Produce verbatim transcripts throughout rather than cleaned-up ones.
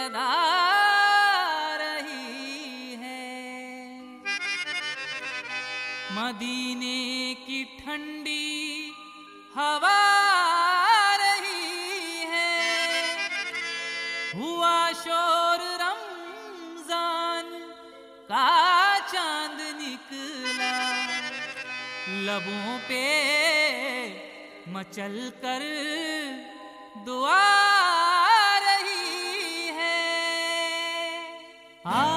सदा रही है। मदीने की ठंडी हवा रही है। हुआ शोर रमजान का चांद निकला, लबों पे मचल कर दुआ रही है। आ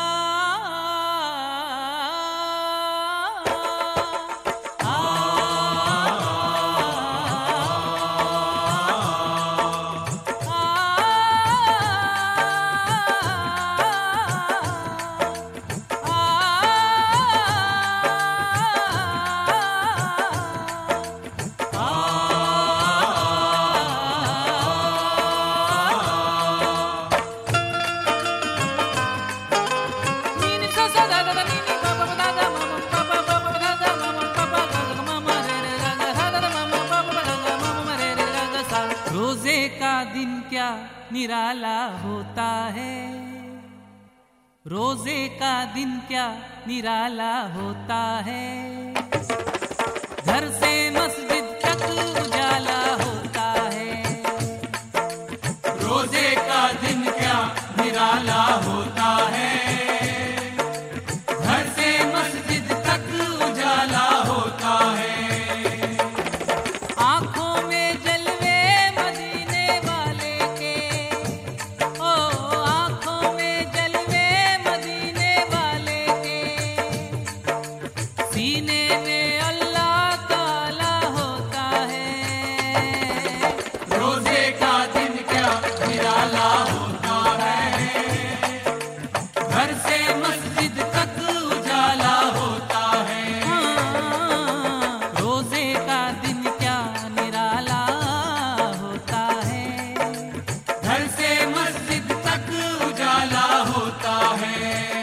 रोजे का दिन क्या निराला होता है। रोजे का दिन क्या निराला होता है। घर से मस्जिद तक उजाला होता है। रोजे का दिन क्या निराला होता है। घर से मस्जिद तक उजाला होता है। सीने में अल्लाह ताला होता है। रोजे का दिन क्या निराला होता है। घर से मस्जिद तक उजाला होता है। हाँ, रोजे का दिन क्या निराला होता है। घर से मस्जिद तक उजाला होता है।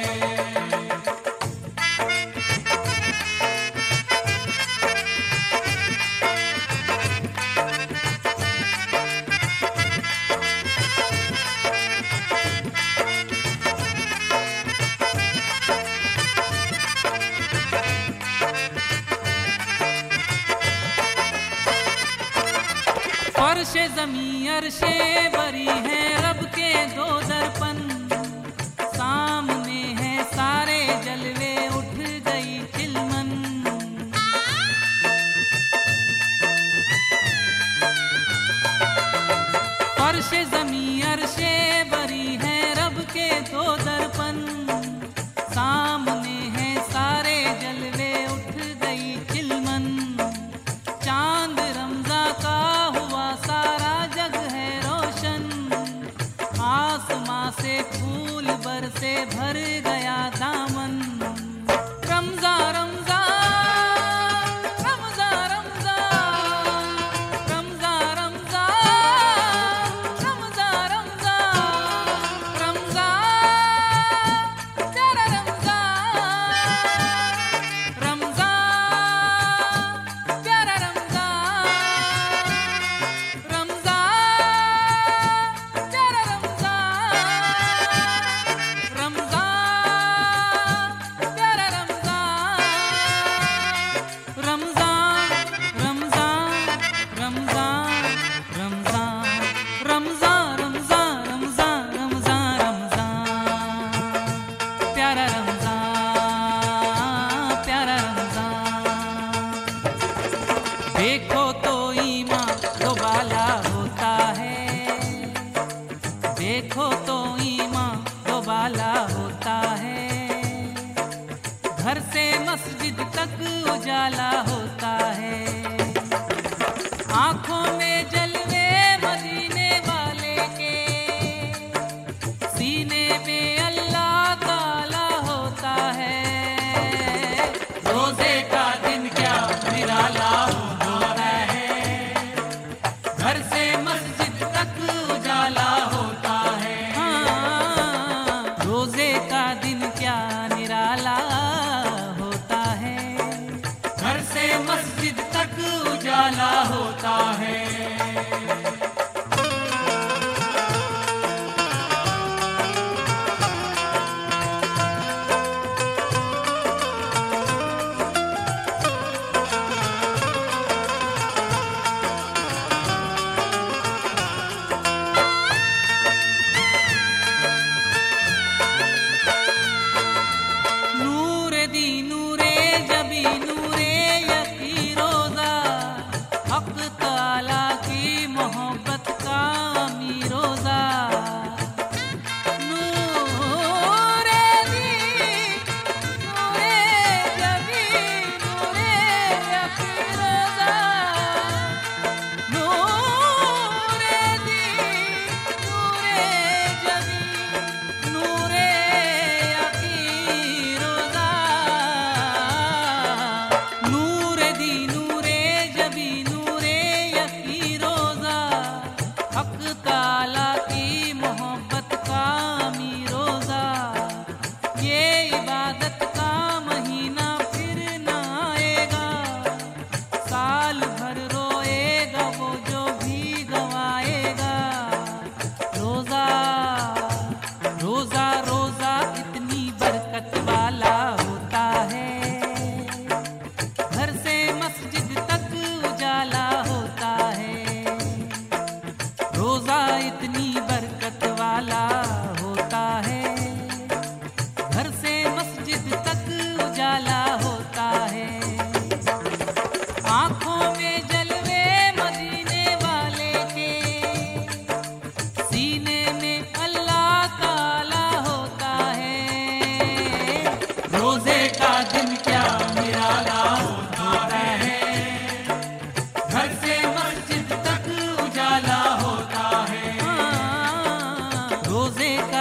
फर्शे ज़मीं अर्शे बरी है रब के दो दर्पण। सामने है सारे जलवे उठ गई चिलमन। फर्शे ज़मीं अर्शे बरी है रब के दो दर्पण। सामने है सारे जलवे उठ गई चिलमन। चांद रमज़ा का हुआ सारा जग है रोशन। आसमां से फूल बरसे भर गया दामन। रमज़ा रमज़ा रमज़ा रमज़ा रमज़ा रमज़ा रमज़ा रमज़ा रमज़ा तेरा रमज़ा रमज़ा तेरा रमज़ा रमज़ा तेरा रमज़ा रमज़ा तेरा रमज़ा रमज़ा रमज़ा रमज़ा रमज़ा रमज़ा रमज़ा रमज़ा रमज़ा रमज़ा प्यारा रमज़ा प्यारा रमज़ा। देखो तो ईमान दो बाला होता है। देखो तो ईमान दो बाला होता है। घर से मस्जिद तक उजाला होता है। आंखों में जलवे मदीने वाले के। सीने में अल्लाह ताला होता है। रोजे का दिन क्या निराला होता है। घर से मस्जिद तक उजाला होता है। हाँ, रोजे का दिन क्या निराला होता है। घर से मस्जिद तक उजाला होता है। हक ताला की मोहब्बत का मी रोजा, ये इबादत का महीना फिर न आएगा। साल भर रोएगा वो जो भी गवाएगा। रोजा रोजा रोजा इतनी बरकत वाला होता है, घर से मस्जिद तक उजाला होता है। रोजा इतनी बरकत वाला होता है, घर से मस्जिद तक उजाला होता है। आंखों में जलवे मदीने वाले के, सीने में अल्लाह ताला होता है। रोजे का दिन क्या निराला होता है, घर से मस्जिद तक उजाला होता है। हाँ, रोजे का